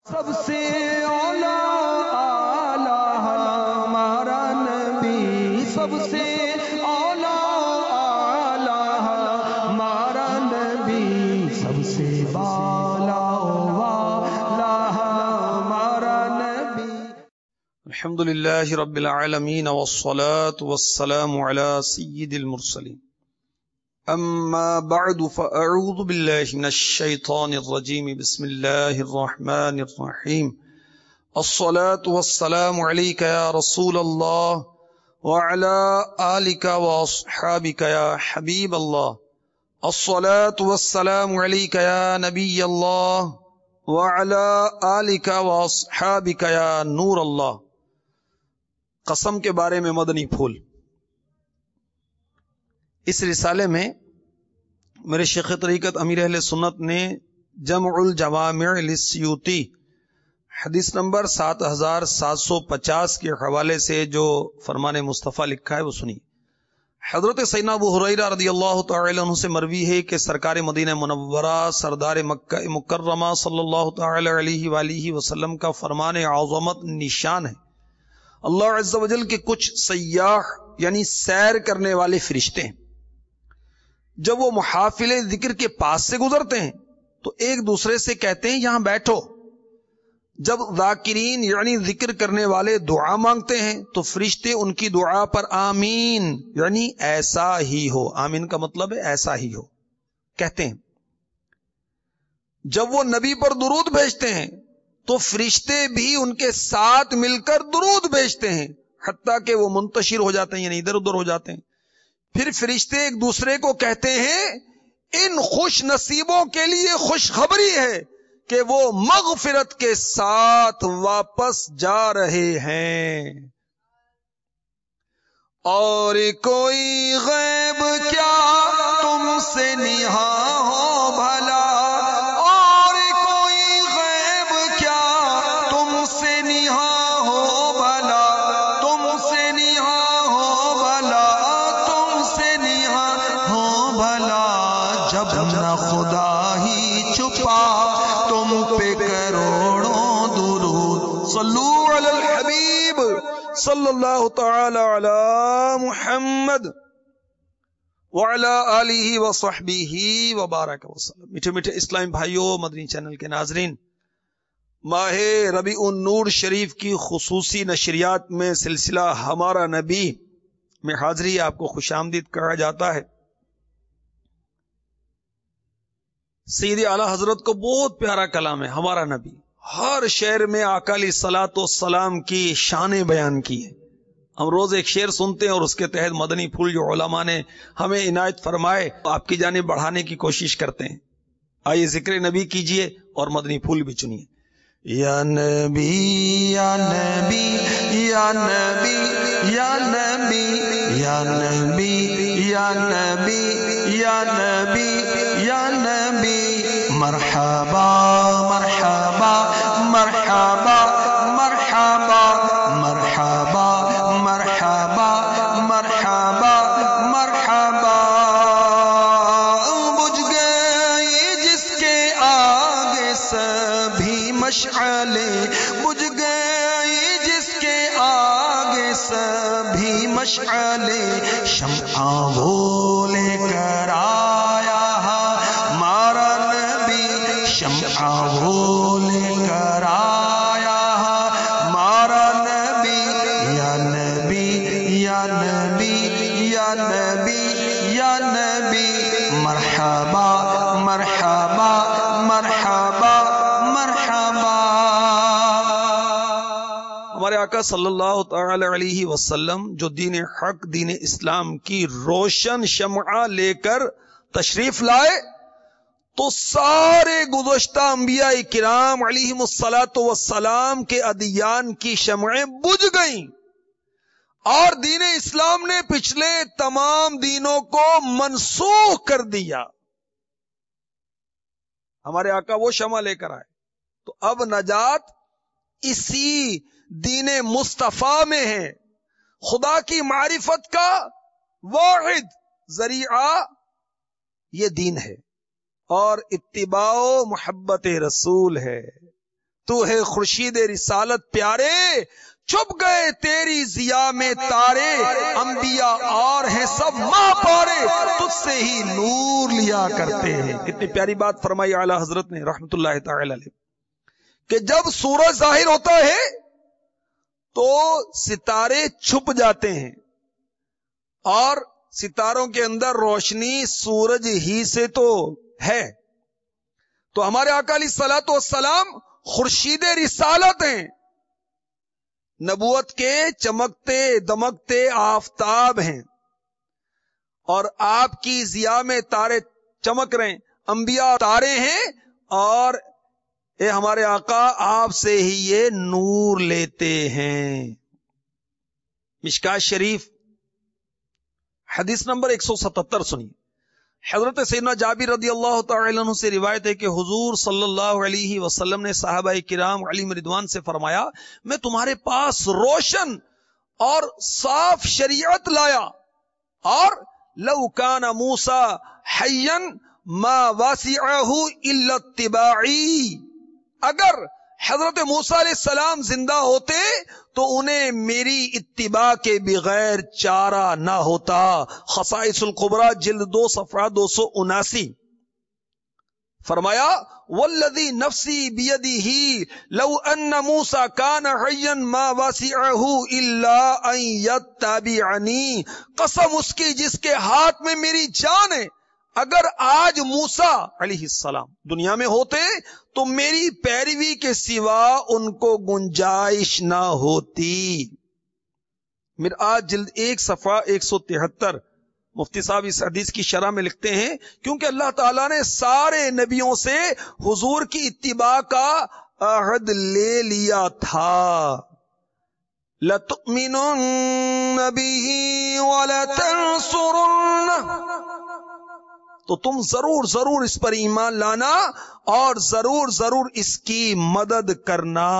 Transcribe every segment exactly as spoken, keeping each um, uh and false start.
سب سے اولا اعلی ہمارا نبی، سب سے اولا اعلی ہمارا نبی، سب سے بالا والا ہمارا نبی۔ الحمد للہ رب العالمین والصلاة والسلام علی سید المرسلین، اما بعد فاعوذ باللہ من الشیطان الرجیم، بسم اللہ الرحمن الرحیم۔ الصلاة والسلام علیک یا رسول اللہ وعلی آلک واصحابک یا حبیب اللہ۔ الصلاة والسلام علیک یا نبی اللہ وعلی آلک واصحابک یا نور اللہ۔ قسم کے بارے میں مدنی پھول۔ اس رسالے میں میرے شیخ طریقت امیر اہل سنت نے جمع الجوامع للسیوطی حدیث نمبر سات ہزار سات سو پچاس کے حوالے سے جو فرمان مصطفیٰ لکھا ہے وہ سنی۔ حضرت سیدنا ابو ہریرہ رضی اللہ تعالی عنہ سے مروی ہے کہ سرکار مدینہ منورہ سردار مکہ مکرمہ صلی اللہ تعالی علیہ وآلہ وسلم کا فرمان عظمت نشان ہے۔ اللہ عز و جل کے کچھ سیاح یعنی سیر کرنے والے فرشتے ہیں، جب وہ محافل ذکر کے پاس سے گزرتے ہیں تو ایک دوسرے سے کہتے ہیں یہاں بیٹھو۔ جب ذاکرین یعنی ذکر کرنے والے دعا مانگتے ہیں تو فرشتے ان کی دعا پر آمین یعنی ایسا ہی ہو، آمین کا مطلب ہے ایسا ہی ہو کہتے ہیں۔ جب وہ نبی پر درود بھیجتے ہیں تو فرشتے بھی ان کے ساتھ مل کر درود بھیجتے ہیں، حتیٰ کہ وہ منتشر ہو جاتے ہیں یعنی ادھر ادھر ہو جاتے ہیں۔ پھر فرشتے ایک دوسرے کو کہتے ہیں ان خوش نصیبوں کے لیے خوشخبری ہے کہ وہ مغفرت کے ساتھ واپس جا رہے ہیں۔ اور کوئی غیب کیا تم سے نہاں ہو بھلا، خدا ہی چھپا تم پہ کروڑوں درود۔ صلو علی الحبیب صلی اللہ تعالی علی محمد وعلی آلہ وصحبہ وبارک وسلم۔ میٹھے میٹھے اسلامی بھائیوں، مدنی چینل کے ناظرین، ماہ ربیع النور شریف کی خصوصی نشریات میں سلسلہ ہمارا نبی میں حاضری آپ کو خوش آمدید کہا جاتا ہے۔ سید اعلی حضرت کو بہت پیارا کلام ہے ہمارا نبی، ہر شعر میں آقا علیہ الصلوۃ والسلام کی شانیں بیان کی ہے۔ ہم روز ایک شعر سنتے ہیں اور اس کے تحت مدنی پھول جو علماء نے ہمیں عنایت فرمائے آپ کی جانب بڑھانے کی کوشش کرتے ہیں۔ آئیے ذکر نبی کیجئے اور مدنی پھول بھی چنیے۔ یا نبی یا نبی یا نبی یا نبی یا نبی یا نبی یا نبی یا نبی مرحبا مرحبا مرحبا مرحبا مرحبا مرحبا مرحبا مرحبا۔ بجھ گئی جس کے آگے سبھی مشعلیں، بجھ گئی جس کے آگے سبھی مشعلیں، شمعاں وہ لے کر آیا ہمارا نبی، شمعاں وہ لے کر آیا ہمارا نبی۔ یا نبی یا نبی یا نبی یا نبی مرحبا مرحبا مرحبا مرحبا۔ ہمارے آقا صلی اللہ تعالی علیہ وسلم جو دین حق دین اسلام کی روشن شمعہ لے کر تشریف لائے تو سارے گزشتہ انبیاء کرام علیہم الصلاۃ والسلام کے ادیان کی شمعیں بجھ گئیں، اور دین اسلام نے پچھلے تمام دینوں کو منسوخ کر دیا۔ ہمارے آقا وہ شمع لے کر آئے تو اب نجات اسی دین مصطفیٰ میں ہے۔ خدا کی معرفت کا واحد ذریعہ یہ دین ہے اور اتباع و محبت رسول ہے۔ تو ہے خورشید رسالت پیارے، چھپ گئے تیری ضیا میں تارے، انبیاء اور ہیں سب ماں پارے، تجھ سے ہی نور لیا کرتے ہیں. اتنی پیاری بات فرمائی اعلی حضرت نے رحمت اللہ تعالی علیہ کہ جب سورج ظاہر ہوتا ہے تو ستارے چھپ جاتے ہیں، اور ستاروں کے اندر روشنی سورج ہی سے تو ہے. تو ہمارے آقا علیہ الصلوۃ والسلام خورشید رسالت ہیں، نبوت کے چمکتے دمکتے آفتاب ہیں، اور آپ کی ضیا میں تارے چمک رہے ہیں، انبیاء تارے ہیں، اور اے ہمارے آقا آپ سے ہی یہ نور لیتے ہیں. مشکات شریف حدیث نمبر ایک سو ستتر سنیے. حضرت سیدنا جابر رضی اللہ تعالی عنہ سے روایت ہے کہ حضور صلی اللہ علیہ وسلم نے صحابہ کرام علیہم رضوان سے فرمایا، میں تمہارے پاس روشن اور صاف شریعت لایا، اور لو کان موسیٰ حیا ما واسعہ الا اتباعی، اگر حضرت موسیٰ علیہ السلام زندہ ہوتے تو انہیں میری اتباع کے بغیر چارہ نہ ہوتا. خصائص القبریٰ جلد دو صفحہ دو سو اناسی. فرمایا والذی نفسی بیدہ لو ان موسیٰ کان حیا ما واسعہ الا ان یتبعنی، قسم اس کی جس کے ہاتھ میں میری جان ہے، اگر آج موسیٰ علیہ السلام دنیا میں ہوتے تو میری پیروی کے سوا ان کو گنجائش نہ ہوتی. مرآت جلد ایک صفحہ ایک سو تہتر. مفتی صاحب اس حدیث کی شرح میں لکھتے ہیں کیونکہ اللہ تعالیٰ نے سارے نبیوں سے حضور کی اتباع کا عہد لے لیا تھا. لَتُؤْمِنُنَّ بِهِ وَلَتَنْصُرُنَّهُ، تو تم ضرور ضرور اس پر ایمان لانا اور ضرور ضرور اس کی مدد کرنا.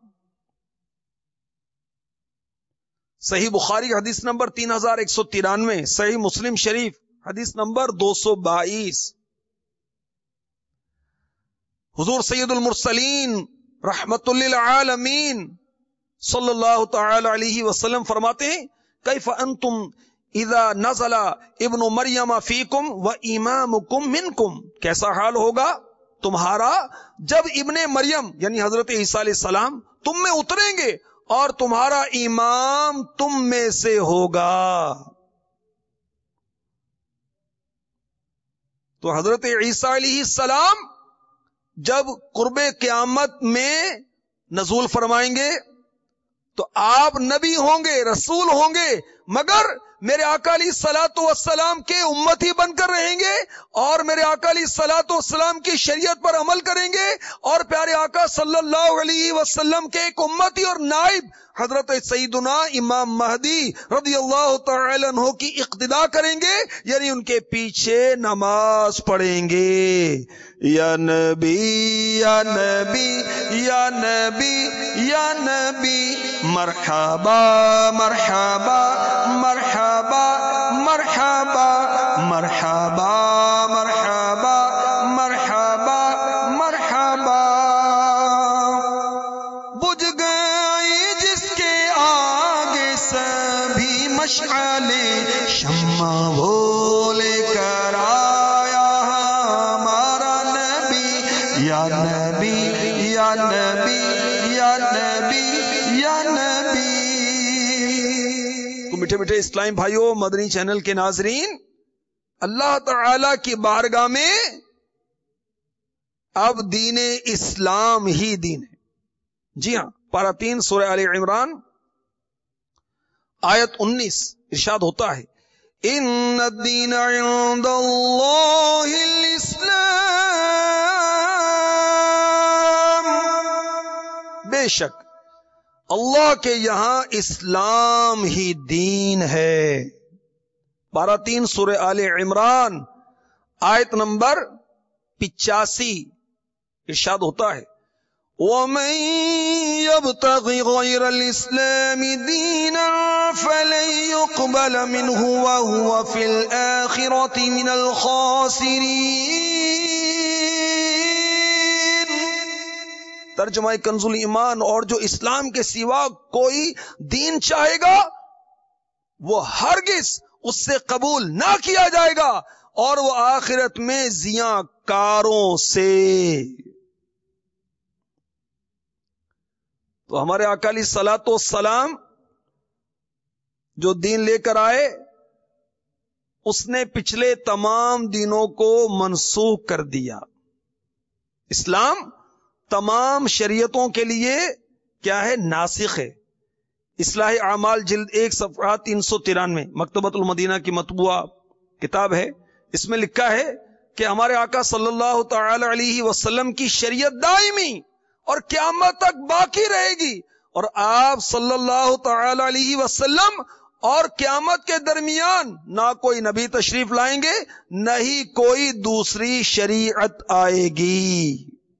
صحیح بخاری حدیث نمبر تین ہزار ایک سو ترانوے، صحیح مسلم شریف حدیث نمبر دو سو بائیس. حضور سید المرسلین رحمت للعالمین صلی اللہ تعالی علیہ وسلم فرماتے ہیں کیف انتم اذا نزل ابن مریم فیکم و امامکم منکم، کیسا حال ہوگا تمہارا جب ابن مریم یعنی حضرت عیسیٰ علیہ السلام تم میں اتریں گے اور تمہارا امام تم میں سے ہوگا. تو حضرت عیسیٰ علیہ السلام جب قرب قیامت میں نزول فرمائیں گے تو آپ نبی ہوں گے، رسول ہوں گے، مگر میرے آقا علیہ الصلوۃ والسلام کے امتی بن کر رہیں گے اور میرے آقا علیہ الصلوۃ والسلام کی شریعت پر عمل کریں گے، اور پیارے آقا صلی اللہ علیہ وسلم کے ایک امتی اور نائب حضرت سیدنا امام مہدی رضی اللہ تعالی عنہ کی اقتداء کریں گے، یعنی ان کے پیچھے نماز پڑھیں گے. یا نبی یا نبی یا نبی یا نبی مرحبا مرحبا مرحبا مرحبا مرحبا مرحبا مرحبا مرحبا. بجھ گئی جس کے آگے سبھی مشعلیں، شمع وہ لے کر آیا ہمارا نبی. یا نبی یا نبی یا نبی یا نبی. تو میٹھے میٹھے اسلام بھائیوں، مدنی چینل کے ناظرین، اللہ تعالی کی بارگاہ میں اب دین اسلام ہی دین ہے. جی ہاں، پارہ تین سورہ آل عمران آیت انیس ارشاد ہوتا ہے ان الدین عند اللہ الاسلام، بے شک اللہ کے یہاں اسلام ہی دین ہے. پارہ تین سورہ آل عمران آیت نمبر پچاسی ارشاد ہوتا ہے وَمَن يَبْتَغِ غَيْرَ الْإِسْلَامِ دِينًا فَلَن يُقْبَلَ مِنْهُ وَهُوَ فِي الْآخِرَةِ مِنَ الْخَاسِرِينَ. ترجمہ کنز الایمان، اور جو اسلام کے سوا کوئی دین چاہے گا وہ ہرگز اس سے قبول نہ کیا جائے گا، اور وہ آخرت میں زیاں کاروں سے۔ تو ہمارے آقا علیہ الصلوۃ والسلام جو دین لے کر آئے اس نے پچھلے تمام دینوں کو منسوخ کر دیا۔ اسلام تمام شریعتوں کے لیے کیا ہے؟ ناسخ ہے۔ اصلاح اعمال جلد ایک صفحہ تین سو ترانوے مکتبۃ المدینہ کی مطبوعہ کتاب ہے، اس میں لکھا ہے کہ ہمارے آقا صلی اللہ تعالی علیہ وسلم کی شریعت دائمی اور قیامت تک باقی رہے گی، اور آپ صلی اللہ تعالی علیہ وسلم اور قیامت کے درمیان نہ کوئی نبی تشریف لائیں گے، نہ ہی کوئی دوسری شریعت آئے گی۔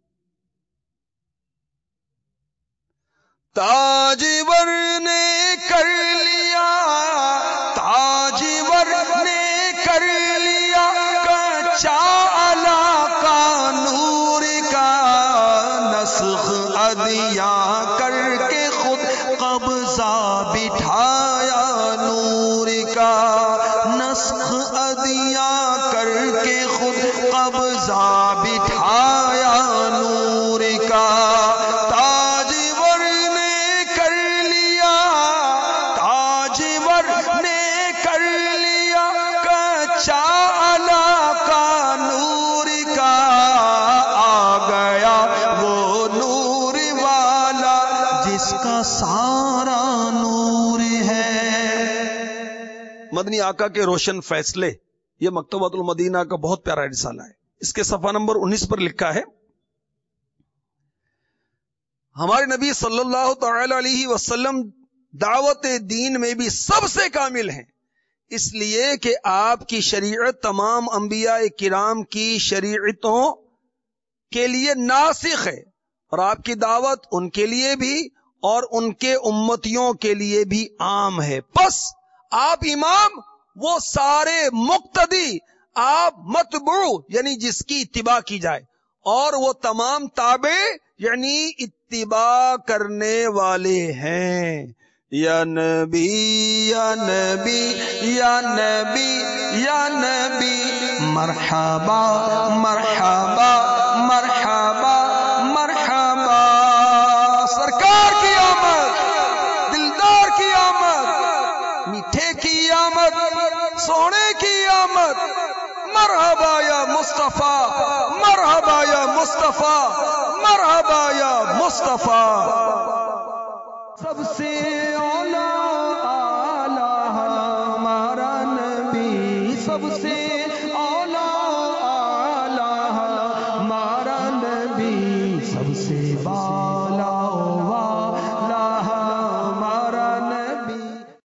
تاجور نے کر لیا، تاجور نے کر لیا کچا علاقہ نور کا، نسخ ادیاں کر کے خود قبضہ بٹھایا نور کا، نسخ ادیاں کر کے خود قبضہ بٹھایا نور کا۔ سارا نور ہے۔ مدنی آقا کے روشن فیصلے، یہ مکتبۃ المدینہ کا بہت پیارا رسالہ ہے۔ اس کے صفحہ نمبر انیس پر لکھا ہے، ہمارے نبی صلی اللہ تعالی علیہ وسلم دعوت دین میں بھی سب سے کامل ہیں، اس لیے کہ آپ کی شریعت تمام انبیاء کرام کی شریعتوں کے لیے ناسخ ہے، اور آپ کی دعوت ان کے لیے بھی اور ان کے امتیوں کے لیے بھی عام ہے۔ پس آپ امام، وہ سارے مقتدی، آپ متبوع یعنی جس کی اتباع کی جائے، اور وہ تمام تابع یعنی اتباع کرنے والے ہیں۔ یا نبی یا نبی یا نبی یا نبی مرحبا مرحبا مرحبا مرحبا، سرکار کی آمد، دلدار کی آمد، میٹھے کی آمد، سونے کی آمد، مرحبا یا مصطفیٰ، مرحبا یا مصطفیٰ، مرحبا یا مصطفیٰ۔ سب سے اولا اعلیٰ ہمارا نبی، سب سے اولا اعلیٰ ہمارا نبی، سب سے با